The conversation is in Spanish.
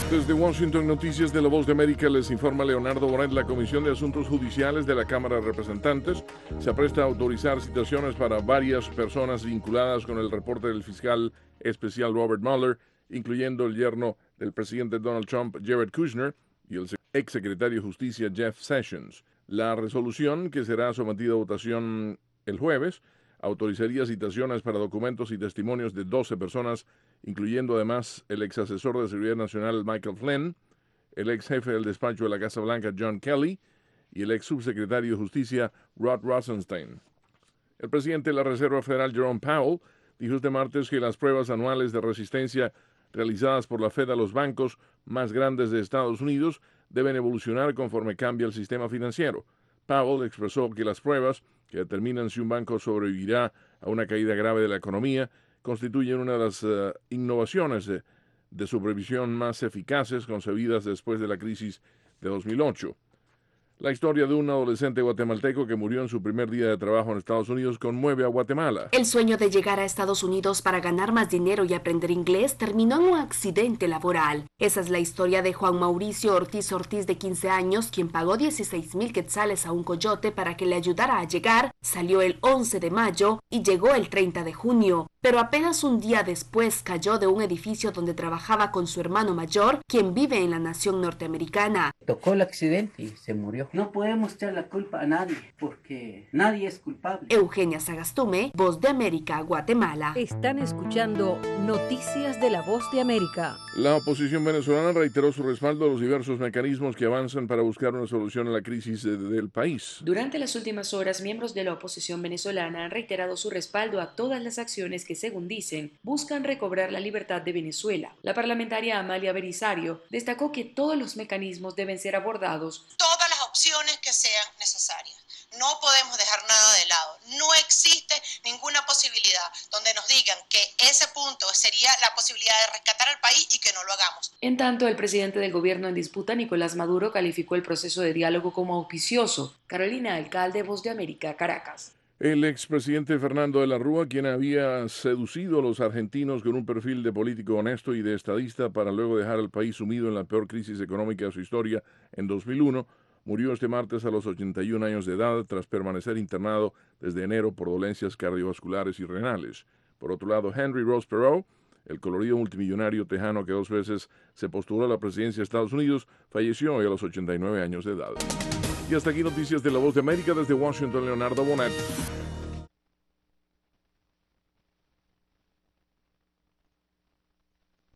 Desde Washington, Noticias de la Voz de América, les informa Leonardo Bonet. La Comisión de Asuntos Judiciales de la Cámara de Representantes se apresta a autorizar citaciones para varias personas vinculadas con el reporte del fiscal especial Robert Mueller, incluyendo el yerno del presidente Donald Trump, Jared Kushner, y el exsecretario de Justicia, Jeff Sessions. La resolución, que será sometida a votación el jueves, autorizaría citaciones para documentos y testimonios de 12 personas, incluyendo además el ex asesor de Seguridad Nacional Michael Flynn, el ex jefe del despacho de la Casa Blanca John Kelly y el ex subsecretario de Justicia Rod Rosenstein. El presidente de la Reserva Federal Jerome Powell dijo este martes que las pruebas anuales de resistencia realizadas por la Fed a los bancos más grandes de Estados Unidos deben evolucionar conforme cambia el sistema financiero. Powell expresó que las pruebas que determinan si un banco sobrevivirá a una caída grave de la economía constituyen una de las innovaciones de supervisión más eficaces concebidas después de la crisis de 2008. La historia de un adolescente guatemalteco que murió en su primer día de trabajo en Estados Unidos conmueve a Guatemala. El sueño de llegar a Estados Unidos para ganar más dinero y aprender inglés terminó en un accidente laboral. Esa es la historia de Juan Mauricio Ortiz Ortiz, de 15 años, quien pagó 16,000 quetzales a un coyote para que le ayudara a llegar. Salió el 11 de mayo y llegó el 30 de junio. Pero apenas un día después cayó de un edificio donde trabajaba con su hermano mayor, quien vive en la nación norteamericana. Tocó el accidente y se murió. No podemos echar la culpa a nadie, porque nadie es culpable. Eugenia Sagastume, Voz de América, Guatemala. Están escuchando Noticias de la Voz de América. La oposición venezolana reiteró su respaldo a los diversos mecanismos que avanzan para buscar una solución a la crisis del país. Durante las últimas horas, miembros de la oposición venezolana han reiterado su respaldo a todas las acciones que, según dicen, buscan recobrar la libertad de Venezuela. La parlamentaria Amalia Belisario destacó que todos los mecanismos deben ser abordados. Todas las opciones que sean necesarias. No podemos dejar nada de lado. No existe ninguna posibilidad donde nos digan que ese punto sería la posibilidad de rescatar al país y que no lo hagamos. En tanto, el presidente del gobierno en disputa, Nicolás Maduro, calificó el proceso de diálogo como auspicioso. Carolina Alcalde, Voz de América, Caracas. El expresidente Fernando de la Rúa, quien había seducido a los argentinos con un perfil de político honesto y de estadista para luego dejar al país sumido en la peor crisis económica de su historia en 2001, murió este martes a los 81 años de edad tras permanecer internado desde enero por dolencias cardiovasculares y renales. Por otro lado, Henry Ross Perot, el colorido multimillonario tejano que 2 veces se postuló a la presidencia de Estados Unidos, falleció hoy a los 89 años de edad. Y hasta aquí Noticias de la Voz de América. Desde Washington, Leonardo Bonet.